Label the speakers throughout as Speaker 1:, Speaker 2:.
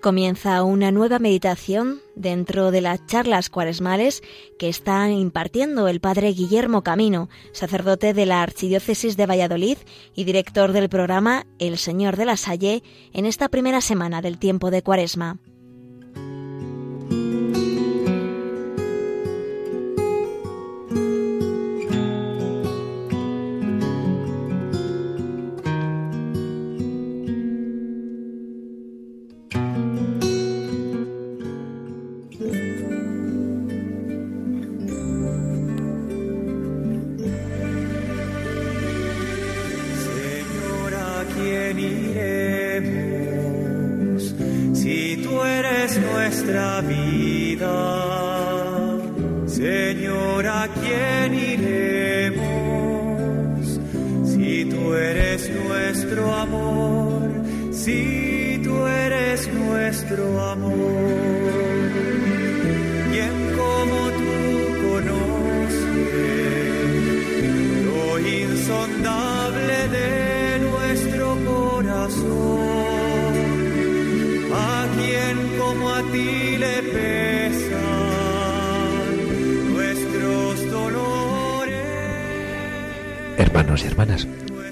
Speaker 1: Comienza una nueva meditación dentro de las charlas cuaresmales que está impartiendo el padre Guillermo Camino, sacerdote de la Archidiócesis de Valladolid y director del programa El Señor de la Salle en esta primera semana del tiempo de Cuaresma.
Speaker 2: Nuestra vida, Señor, ¿a quién iremos? Si tú eres nuestro amor, si tú eres nuestro amor. ¿Quién como tú conoce lo insondable de nuestro corazón? ¿A quién como a ti le pesan nuestros dolores?
Speaker 3: Hermanos y hermanas,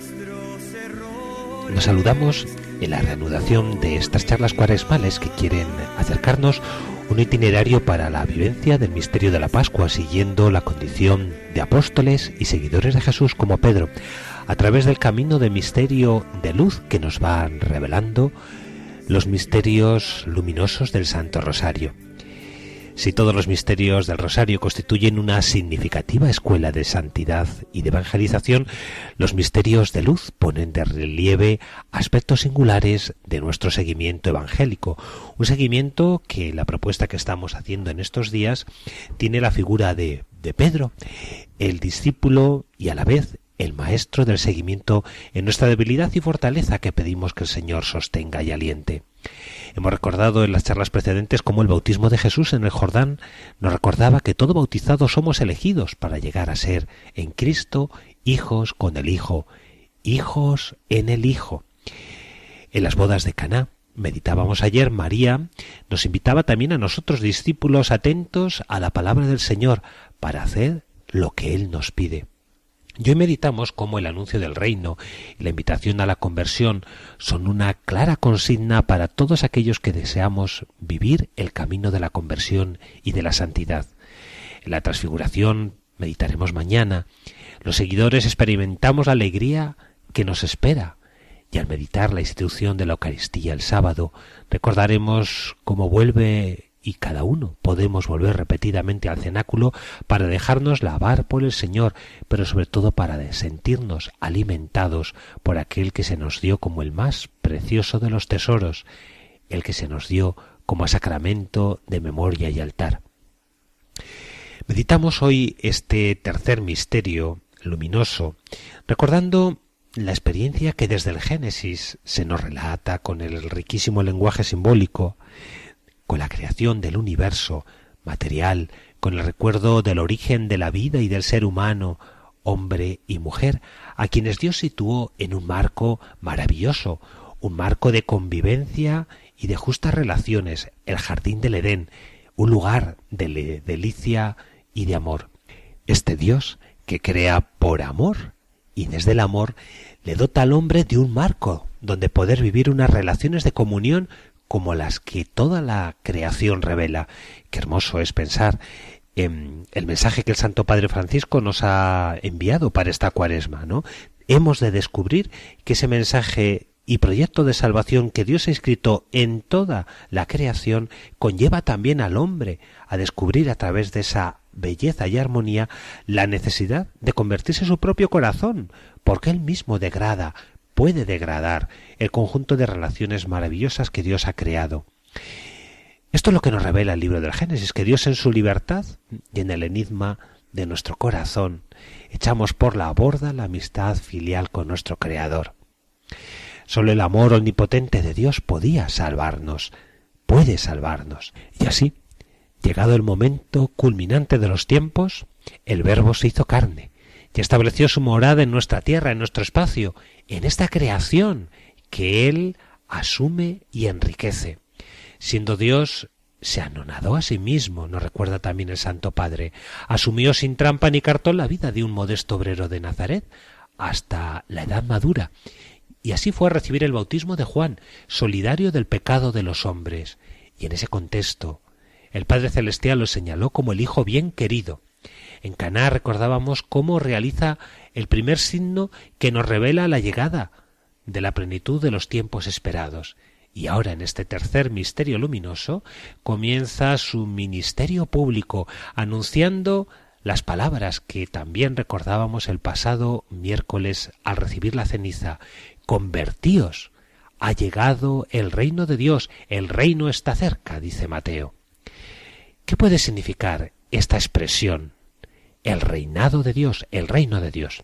Speaker 3: nos saludamos en la reanudación de estas charlas cuaresmales que quieren acercarnos un itinerario para la vivencia del misterio de la Pascua, siguiendo la condición de apóstoles y seguidores de Jesús como Pedro, a través del camino de misterio de luz que nos van revelando los misterios luminosos del Santo Rosario. Si todos los misterios del Rosario constituyen una significativa escuela de santidad y de evangelización, los misterios de luz ponen de relieve aspectos singulares de nuestro seguimiento evangélico, un seguimiento que la propuesta que estamos haciendo en estos días tiene la figura de Pedro, el discípulo y a la vez el maestro del seguimiento en nuestra debilidad y fortaleza que pedimos que el Señor sostenga y aliente. Hemos recordado en las charlas precedentes cómo el bautismo de Jesús en el Jordán nos recordaba que todo bautizado somos elegidos para llegar a ser en Cristo hijos con el Hijo, hijos en el Hijo. En las bodas de Caná meditábamos ayer, María nos invitaba también a nosotros, discípulos atentos a la palabra del Señor, para hacer lo que Él nos pide. Y hoy meditamos cómo el anuncio del reino y la invitación a la conversión son una clara consigna para todos aquellos que deseamos vivir el camino de la conversión y de la santidad. En la transfiguración meditaremos mañana. Los seguidores experimentamos la alegría que nos espera. Y al meditar la institución de la Eucaristía el sábado, recordaremos cómo vuelve y cada uno podemos volver repetidamente al cenáculo para dejarnos lavar por el Señor, pero sobre todo para sentirnos alimentados por aquel que se nos dio como el más precioso de los tesoros, el que se nos dio como sacramento de memoria y altar. Meditamos hoy este tercer misterio luminoso, recordando la experiencia que desde el Génesis se nos relata con el riquísimo lenguaje simbólico, con la creación del universo material, con el recuerdo del origen de la vida y del ser humano, hombre y mujer, a quienes Dios situó en un marco maravilloso, un marco de convivencia y de justas relaciones, el jardín del Edén, un lugar de delicia y de amor. Este Dios que crea por amor y desde el amor le dota al hombre de un marco donde poder vivir unas relaciones de comunión como las que toda la creación revela. Qué hermoso es pensar en el mensaje que el Santo Padre Francisco nos ha enviado para esta Cuaresma, ¿no? Hemos de descubrir que ese mensaje y proyecto de salvación que Dios ha escrito en toda la creación conlleva también al hombre a descubrir a través de esa belleza y armonía la necesidad de convertirse en su propio corazón, porque él mismo puede degradar el conjunto de relaciones maravillosas que Dios ha creado. Esto es lo que nos revela el libro del Génesis, que Dios en su libertad y en el enigma de nuestro corazón echamos por la borda la amistad filial con nuestro Creador. Solo el amor omnipotente de Dios podía salvarnos, puede salvarnos. Y así, llegado el momento culminante de los tiempos, el Verbo se hizo carne y estableció su morada en nuestra tierra, en nuestro espacio, en esta creación que Él asume y enriquece. Siendo Dios, se anonadó a sí mismo, nos recuerda también el Santo Padre. Asumió sin trampa ni cartón la vida de un modesto obrero de Nazaret hasta la edad madura. Y así fue a recibir el bautismo de Juan, solidario del pecado de los hombres. Y en ese contexto, el Padre Celestial lo señaló como el Hijo bien querido. En Caná recordábamos cómo realiza el primer signo que nos revela la llegada de la plenitud de los tiempos esperados. Y ahora, en este tercer misterio luminoso, comienza su ministerio público, anunciando las palabras que también recordábamos el pasado miércoles al recibir la ceniza. Convertíos, ha llegado el reino de Dios, el reino está cerca, dice Mateo. ¿Qué puede significar esta expresión? El reinado de Dios, el reino de Dios.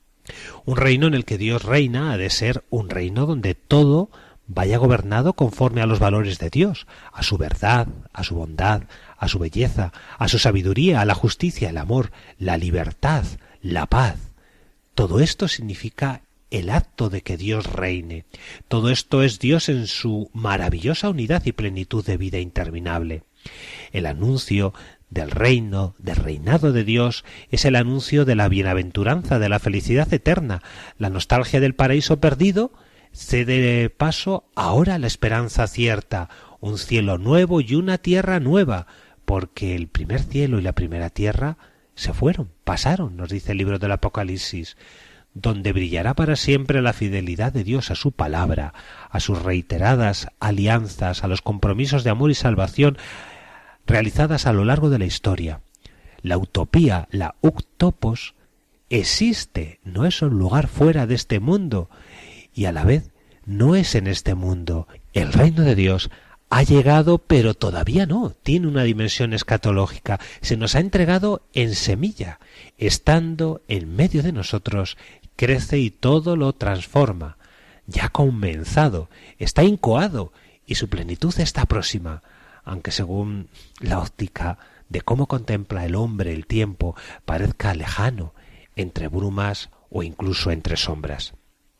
Speaker 3: Un reino en el que Dios reina ha de ser un reino donde todo vaya gobernado conforme a los valores de Dios, a su verdad, a su bondad, a su belleza, a su sabiduría, a la justicia, el amor, la libertad, la paz. Todo esto significa el acto de que Dios reine. Todo esto es Dios en su maravillosa unidad y plenitud de vida interminable. El anuncio del reino, del reinado de Dios, es el anuncio de la bienaventuranza, de la felicidad eterna. La nostalgia del paraíso perdido cede paso ahora a la esperanza cierta, un cielo nuevo y una tierra nueva, porque el primer cielo y la primera tierra se fueron, pasaron, nos dice el libro del Apocalipsis, donde brillará para siempre la fidelidad de Dios a su palabra, a sus reiteradas alianzas, a los compromisos de amor y salvación realizadas a lo largo de la historia. La utopía, la uktopos, existe, no es un lugar fuera de este mundo, y a la vez no es en este mundo. El reino de Dios ha llegado, pero todavía no, tiene una dimensión escatológica, se nos ha entregado en semilla, estando en medio de nosotros, crece y todo lo transforma. Ya ha comenzado, está incoado, y su plenitud está próxima, aunque según la óptica de cómo contempla el hombre el tiempo parezca lejano, entre brumas o incluso entre sombras.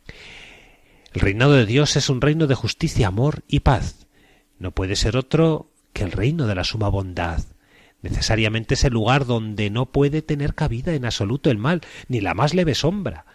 Speaker 3: El reinado de Dios es un reino de justicia, amor y paz. No puede ser otro que el reino de la suma bondad. Necesariamente es el lugar donde no puede tener cabida en absoluto el mal, ni la más leve sombra.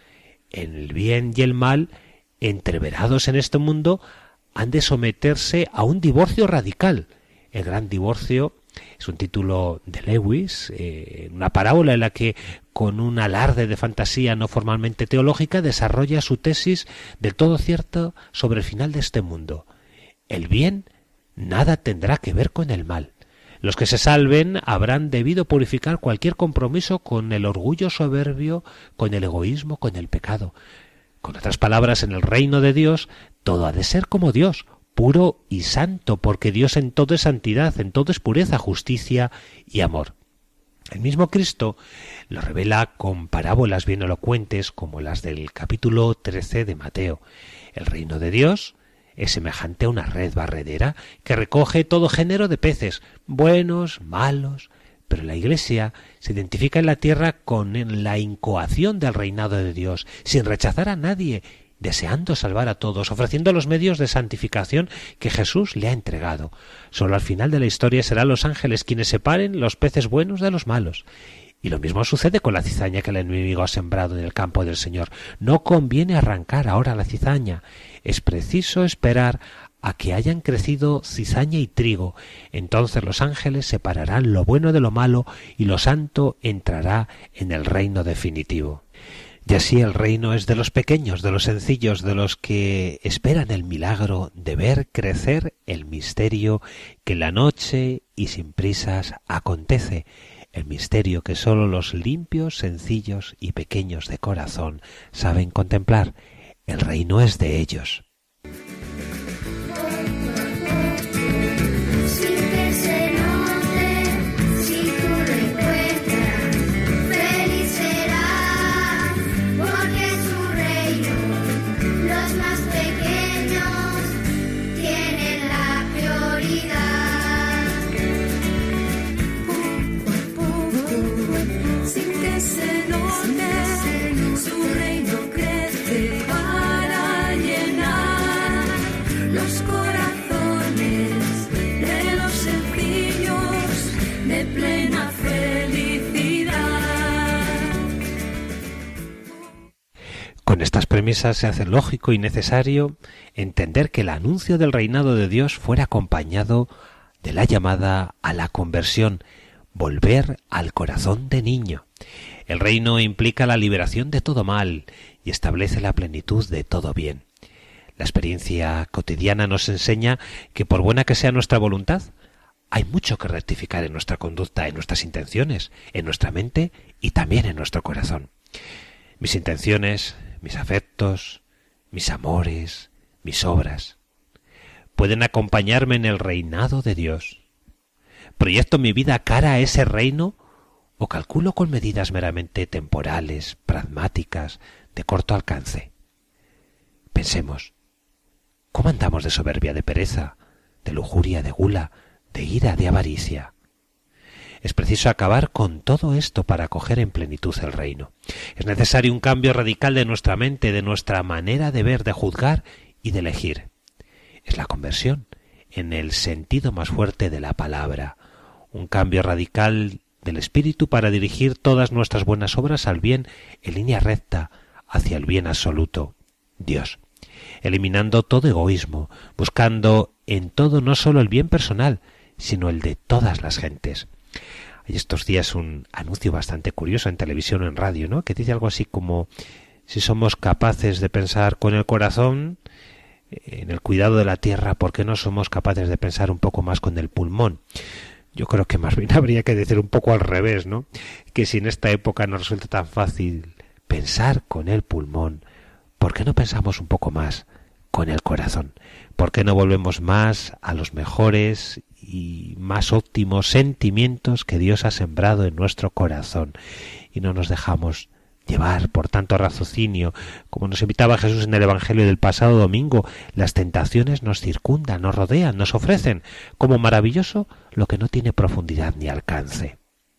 Speaker 3: El bien y el mal, entreverados en este mundo, han de someterse a un divorcio radical. El gran divorcio es un título de Lewis, una parábola en la que, con un alarde de fantasía no formalmente teológica, desarrolla su tesis del todo cierta sobre el final de este mundo. El bien nada tendrá que ver con el mal. Los que se salven habrán debido purificar cualquier compromiso con el orgullo soberbio, con el egoísmo, con el pecado. Con otras palabras, en el reino de Dios todo ha de ser como Dios, puro y santo, porque Dios en todo es santidad, en todo es pureza, justicia y amor. El mismo Cristo lo revela con parábolas bien elocuentes como las del capítulo 13 de Mateo. El reino de Dios es semejante a una red barredera que recoge todo género de peces, buenos, malos, pero la Iglesia se identifica en la tierra con la incoación del reinado de Dios, sin rechazar a nadie, deseando salvar a todos, ofreciendo los medios de santificación que Jesús le ha entregado. Solo al final de la historia serán los ángeles quienes separen los peces buenos de los malos. Y lo mismo sucede con la cizaña que el enemigo ha sembrado en el campo del Señor. No conviene arrancar ahora la cizaña. Es preciso esperar a que hayan crecido cizaña y trigo. Entonces los ángeles separarán lo bueno de lo malo y lo santo entrará en el reino definitivo. Y así el reino es de los pequeños, de los sencillos, de los que esperan el milagro de ver crecer el misterio que en la noche y sin prisas acontece, el misterio que sólo los limpios, sencillos y pequeños de corazón saben contemplar. El reino es de ellos.
Speaker 4: Su reino crece para llenar.
Speaker 3: Con estas premisas se hace lógico y necesario entender que el anuncio del reinado de Dios fuera acompañado de la llamada a la conversión, volver al corazón de niño. El reino implica la liberación de todo mal y establece la plenitud de todo bien. La experiencia cotidiana nos enseña que por buena que sea nuestra voluntad, hay mucho que rectificar en nuestra conducta, en nuestras intenciones, en nuestra mente y también en nuestro corazón. Mis intenciones, mis afectos, mis amores, mis obras, pueden acompañarme en el reinado de Dios. ¿Proyecto mi vida cara a ese reino o calculo con medidas meramente temporales, pragmáticas, de corto alcance? Pensemos, ¿cómo andamos de soberbia, de pereza, de lujuria, de gula, de ira, de avaricia? Es preciso acabar con todo esto para acoger en plenitud el reino. Es necesario un cambio radical de nuestra mente, de nuestra manera de ver, de juzgar y de elegir. Es la conversión, en el sentido más fuerte de la palabra. Un cambio radical del espíritu para dirigir todas nuestras buenas obras al bien en línea recta, hacia el bien absoluto, Dios. Eliminando todo egoísmo, buscando en todo no solo el bien personal, sino el de todas las gentes. Hay estos días un anuncio bastante curioso en televisión o en radio, ¿no?, que dice algo así como: si somos capaces de pensar con el corazón en el cuidado de la tierra, ¿por qué no somos capaces de pensar un poco más con el pulmón? Yo creo que más bien habría que decir un poco al revés, ¿no? Que si en esta época nos resulta tan fácil pensar con el pulmón, ¿por qué no pensamos un poco más con el corazón? ¿Por qué no volvemos más a los mejores y más óptimos sentimientos que Dios ha sembrado en nuestro corazón y no nos dejamos llevar por tanto raciocinio? Como nos invitaba Jesús en el Evangelio del pasado domingo, las tentaciones nos circundan, nos rodean, nos ofrecen como maravilloso lo que no tiene profundidad ni alcance.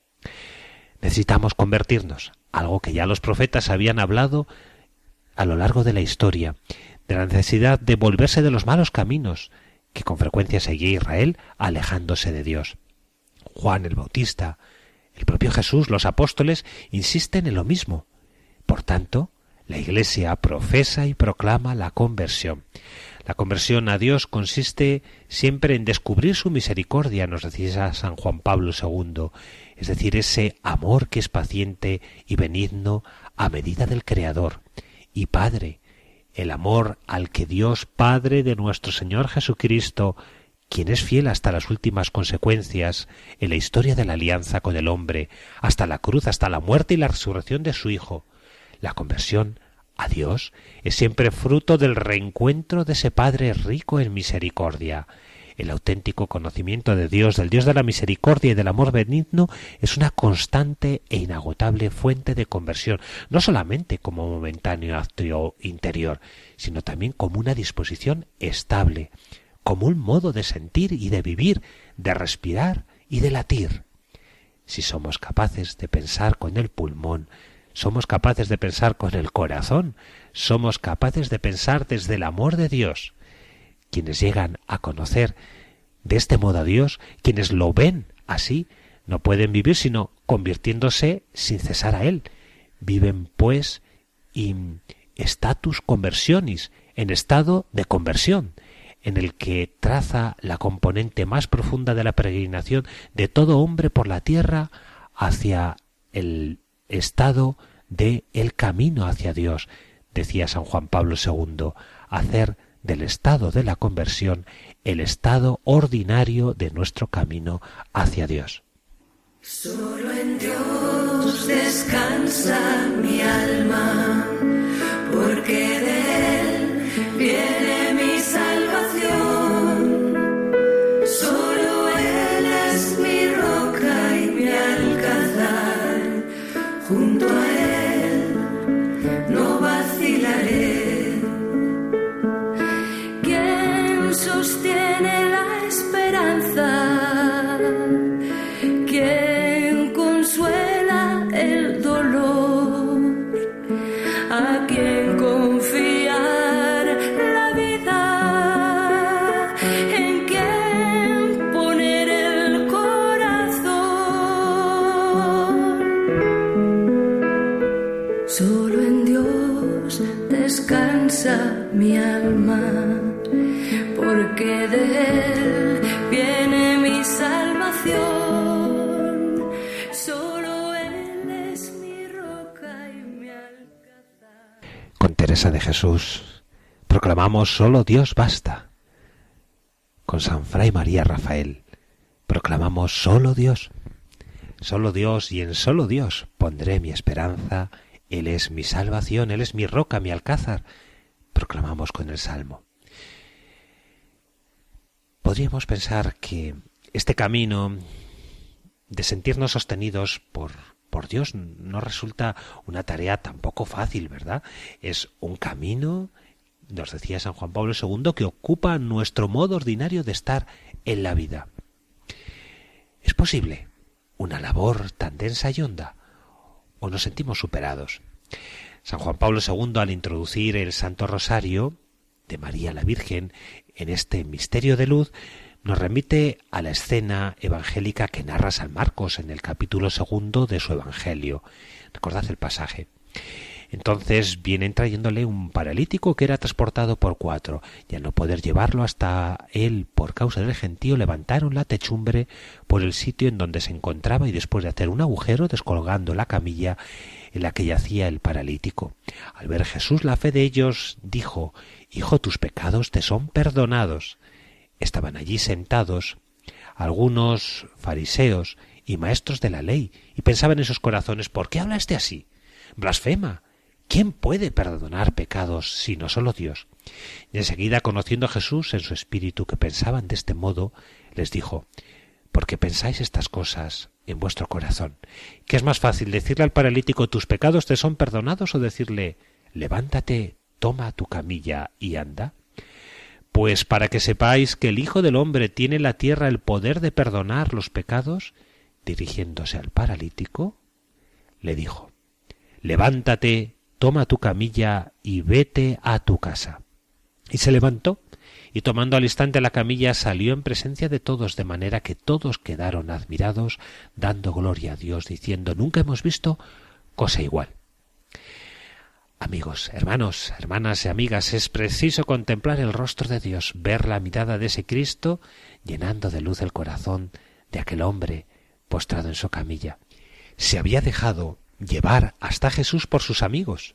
Speaker 3: Necesitamos convertirnos, algo que ya los profetas habían hablado a lo largo de la historia, de la necesidad de volverse de los malos caminos que con frecuencia seguía Israel alejándose de Dios. Juan el Bautista, el propio Jesús, los apóstoles insisten en lo mismo. Por tanto, la Iglesia profesa y proclama la conversión. La conversión a Dios consiste siempre en descubrir su misericordia, nos decía San Juan Pablo II, es decir, ese amor que es paciente y benigno a medida del Creador y Padre, el amor al que Dios Padre de nuestro Señor Jesucristo, quien es fiel hasta las últimas consecuencias en la historia de la alianza con el hombre, hasta la cruz, hasta la muerte y la resurrección de su Hijo. La conversión a Dios es siempre fruto del reencuentro de ese Padre rico en misericordia. El auténtico conocimiento de Dios, del Dios de la misericordia y del amor benigno, es una constante e inagotable fuente de conversión, no solamente como momentáneo acto interior, sino también como una disposición estable, como un modo de sentir y de vivir, de respirar y de latir. Si somos capaces de pensar con el pulmón, somos capaces de pensar con el corazón, somos capaces de pensar desde el amor de Dios. Quienes llegan a conocer de este modo a Dios, quienes lo ven así, no pueden vivir sino convirtiéndose sin cesar a Él. Viven pues in status conversionis, en estado de conversión, en el que traza la componente más profunda de la peregrinación de todo hombre por la tierra hacia el estado de el camino hacia Dios. Decía San Juan Pablo II, hacer del estado de la conversión el estado ordinario de nuestro camino hacia Dios.
Speaker 4: Solo en Dios descansa mi alma, porque de Él viene mi salvación. Solo Él es mi roca y mi alcázar, junto a Él no vacilaré. ¿Quién sostiene la esperanza? ¿Quién consuela el dolor? ¿A quién confiar la vida? ¿En quién poner el corazón? Solo en Dios
Speaker 3: Teresa de Jesús, proclamamos solo Dios basta. Con San Fray María Rafael, proclamamos solo Dios y en solo Dios pondré mi esperanza. Él es mi salvación, Él es mi roca, mi alcázar. Proclamamos con el Salmo. Podríamos pensar que este camino de sentirnos sostenidos por Dios no resulta una tarea tampoco fácil, ¿verdad? Es un camino, nos decía San Juan Pablo II, que ocupa nuestro modo ordinario de estar en la vida. ¿Es posible una labor tan densa y honda? ¿O nos sentimos superados? San Juan Pablo II, al introducir el Santo Rosario de María la Virgen en este misterio de luz, nos remite a la escena evangélica que narra San Marcos en el capítulo 2 de su Evangelio. Recordad el pasaje. Entonces vienen trayéndole un paralítico que era transportado por 4, y al no poder llevarlo hasta él por causa del gentío, levantaron la techumbre por el sitio en donde se encontraba, y después de hacer un agujero, descolgando la camilla en la que yacía el paralítico. Al ver Jesús la fe de ellos, dijo: «Hijo, tus pecados te son perdonados». Estaban allí sentados algunos fariseos y maestros de la ley, y pensaban en sus corazones: ¿por qué habla este así? Blasfema. ¿Quién puede perdonar pecados sino solo Dios? Y enseguida, conociendo a Jesús en su espíritu que pensaban de este modo, les dijo: ¿por qué pensáis estas cosas en vuestro corazón? ¿Qué es más fácil, decirle al paralítico: tus pecados te son perdonados, o decirle: levántate, toma tu camilla y anda? Pues para que sepáis que el Hijo del Hombre tiene en la tierra el poder de perdonar los pecados, dirigiéndose al paralítico, le dijo: levántate, toma tu camilla y vete a tu casa. Y se levantó, y tomando al instante la camilla salió en presencia de todos, de manera que todos quedaron admirados, dando gloria a Dios, diciendo: nunca hemos visto cosa igual. Amigos, hermanos, hermanas y amigas, es preciso contemplar el rostro de Dios, ver la mirada de ese Cristo llenando de luz el corazón de aquel hombre postrado en su camilla. Se había dejado llevar hasta Jesús por sus amigos,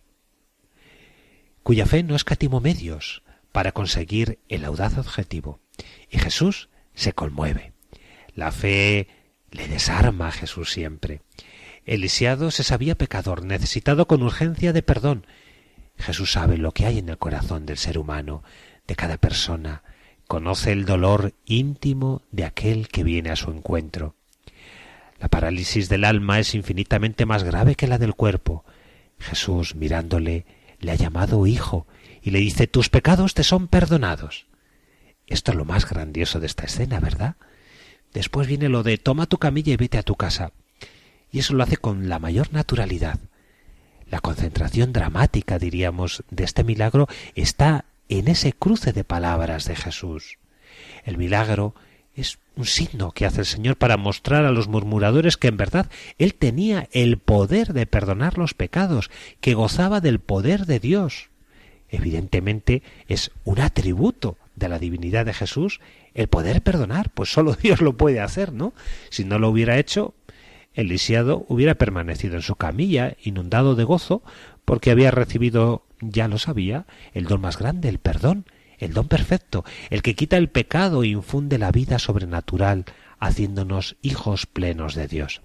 Speaker 3: cuya fe no escatimó medios para conseguir el audaz objetivo. Y Jesús se conmueve. La fe le desarma a Jesús siempre. El lisiado se sabía pecador, necesitado con urgencia de perdón. Jesús sabe lo que hay en el corazón del ser humano, de cada persona. Conoce el dolor íntimo de aquel que viene a su encuentro. La parálisis del alma es infinitamente más grave que la del cuerpo. Jesús, mirándole, le ha llamado hijo y le dice: tus pecados te son perdonados. Esto es lo más grandioso de esta escena, ¿verdad? Después viene lo de: toma tu camilla y vete a tu casa. Y eso lo hace con la mayor naturalidad. La concentración dramática, diríamos, de este milagro está en ese cruce de palabras de Jesús. El milagro es un signo que hace el Señor para mostrar a los murmuradores que en verdad Él tenía el poder de perdonar los pecados, que gozaba del poder de Dios. Evidentemente es un atributo de la divinidad de Jesús el poder perdonar, pues solo Dios lo puede hacer, ¿no? Si no lo hubiera hecho, el lisiado hubiera permanecido en su camilla, inundado de gozo, porque había recibido, ya lo sabía, el don más grande, el perdón, el don perfecto, el que quita el pecado e infunde la vida sobrenatural, haciéndonos hijos plenos de Dios.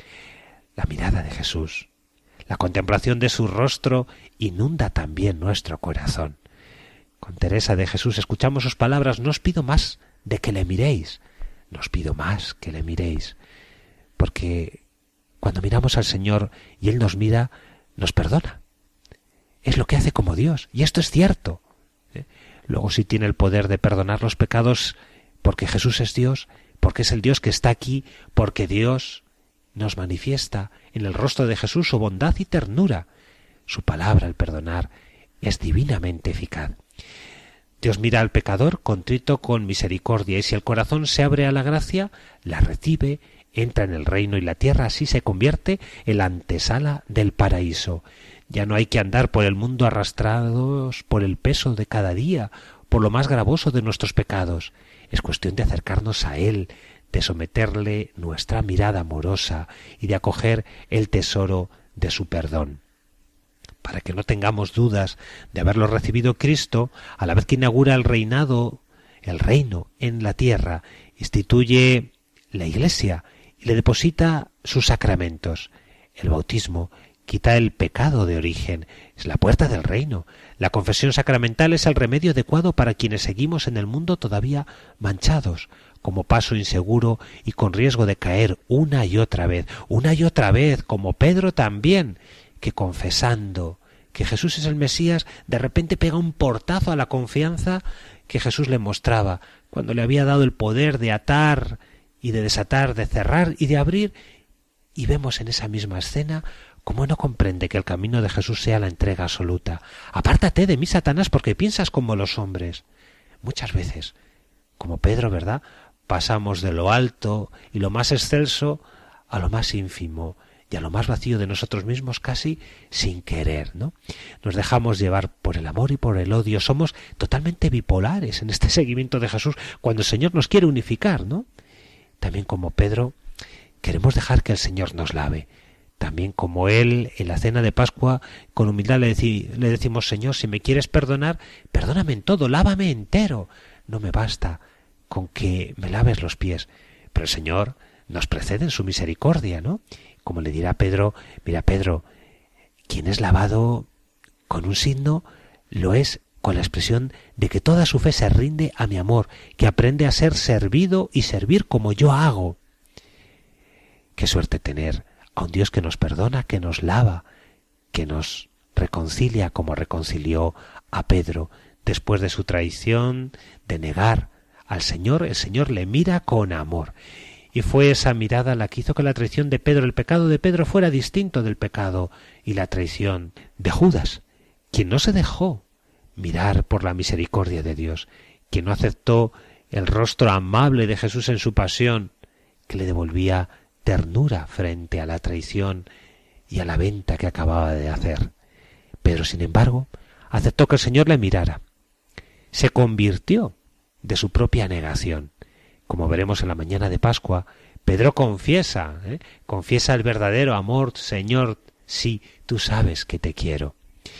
Speaker 3: La mirada de Jesús, la contemplación de su rostro, inunda también nuestro corazón. Con Teresa de Jesús escuchamos sus palabras: no os pido más de que le miréis, no os pido más que le miréis, porque cuando miramos al Señor y Él nos mira, nos perdona. Es lo que hace como Dios, y esto es cierto. Luego sí tiene el poder de perdonar los pecados porque Jesús es Dios, porque es el Dios que está aquí, porque Dios nos manifiesta en el rostro de Jesús su bondad y ternura. Su palabra, el perdonar, es divinamente eficaz. Dios mira al pecador contrito con misericordia, y si el corazón se abre a la gracia, la recibe, entra en el reino, y la tierra así se convierte en la antesala del paraíso. Ya no hay que andar por el mundo arrastrados por el peso de cada día, por lo más gravoso de nuestros pecados. Es cuestión de acercarnos a Él, de someterle nuestra mirada amorosa y de acoger el tesoro de su perdón. para que no tengamos dudas de haberlo recibido Cristo, a la vez que inaugura el reino en la tierra, instituye la Iglesia y le deposita sus sacramentos. El bautismo quita el pecado de origen, es la puerta del reino. La confesión sacramental es el remedio adecuado para quienes seguimos en el mundo todavía manchados, como paso inseguro y con riesgo de caer una y otra vez, como Pedro también, que confesando que Jesús es el Mesías, de repente pega un portazo a la confianza que Jesús le mostraba, cuando le había dado el poder de atar y de desatar, de cerrar y de abrir, y vemos en esa misma escena cómo no comprende que el camino de Jesús sea la entrega absoluta. Apártate de mí, Satanás, porque piensas como los hombres. Muchas veces, como Pedro, ¿verdad?, pasamos de lo alto y lo más excelso a lo más ínfimo y a lo más vacío de nosotros mismos, casi sin querer, ¿no? Nos dejamos llevar por el amor y por el odio. Somos totalmente bipolares en este seguimiento de Jesús cuando el Señor nos quiere unificar, ¿no? También como Pedro queremos dejar que el Señor nos lave. También como Él, en la cena de Pascua, con humildad le decimos: Señor, si me quieres perdonar, perdóname en todo, lávame entero. No me basta con que me laves los pies. Pero el Señor nos precede en su misericordia, ¿no? Como le dirá a Pedro: mira, Pedro, quien es lavado con un signo, lo es con la expresión de que toda su fe se rinde a mi amor, que aprende a ser servido y servir como yo hago. Qué suerte tener a un Dios que nos perdona, que nos lava, que nos reconcilia como reconcilió a Pedro después de su traición, de negar al Señor. El Señor le mira con amor. Y fue esa mirada la que hizo que la traición de Pedro, el pecado de Pedro, fuera distinto del pecado y la traición de Judas, quien no se dejó mirar por la misericordia de Dios, quien no aceptó el rostro amable de Jesús en su pasión, que le devolvía ternura frente a la traición y a la venta que acababa de hacer. Pedro, sin embargo, aceptó que el Señor le mirara. Se convirtió de su propia negación. Como veremos en la mañana de Pascua, Pedro confiesa el verdadero amor: Señor, sí, tú sabes que te quiero.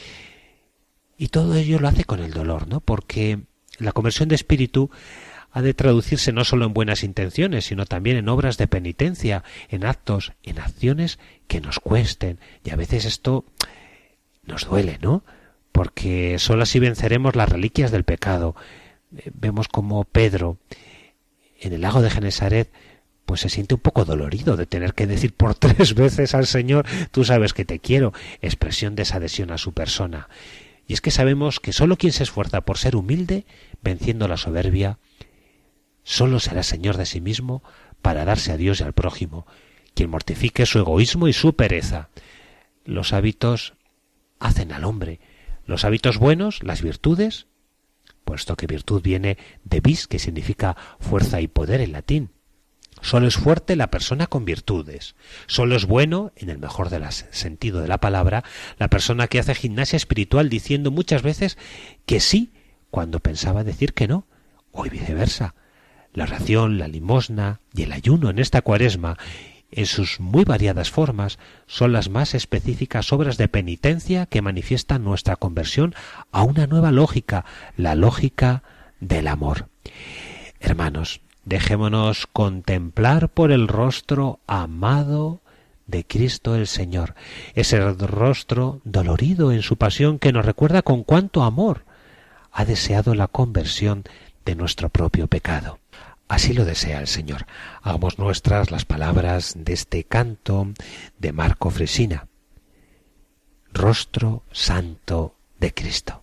Speaker 3: Y todo ello lo hace con el dolor, ¿no? Porque la conversión de espíritu ha de traducirse no solo en buenas intenciones, sino también en obras de penitencia, en actos, en acciones que nos cuesten. Y a veces esto nos duele, ¿no? Porque solo así venceremos las reliquias del pecado. Vemos como Pedro, en el lago de Genesaret, pues se siente un poco dolorido de tener que decir por 3 veces al Señor: tú sabes que te quiero, expresión de esa adhesión a su persona. Y es que sabemos que solo quien se esfuerza por ser humilde, venciendo la soberbia, solo será señor de sí mismo para darse a Dios y al prójimo, quien mortifique su egoísmo y su pereza. Los hábitos hacen al hombre. Los hábitos buenos, las virtudes, puesto que virtud viene de vis, que significa fuerza y poder en latín. Solo es fuerte la persona con virtudes. Solo es bueno, en el mejor sentido de la palabra, la persona que hace gimnasia espiritual diciendo muchas veces que sí cuando pensaba decir que no, o viceversa. La oración, la limosna y el ayuno en esta Cuaresma, en sus muy variadas formas, son las más específicas obras de penitencia que manifiestan nuestra conversión a una nueva lógica, la lógica del amor. Hermanos, dejémonos contemplar por el rostro amado de Cristo el Señor, ese rostro dolorido en su pasión que nos recuerda con cuánto amor ha deseado la conversión de nuestro propio pecado. Así lo desea el Señor. Hagamos nuestras las palabras de este canto de Marco Fresina: Rostro Santo de Cristo.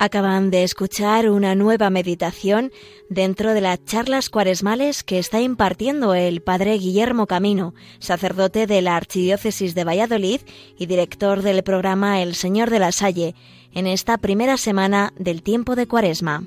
Speaker 1: Acaban de escuchar una nueva meditación dentro de las charlas cuaresmales que está impartiendo el padre Guillermo Camino, sacerdote de la Archidiócesis de Valladolid y director del programa El Señor de la Salle, en esta primera semana del tiempo de Cuaresma.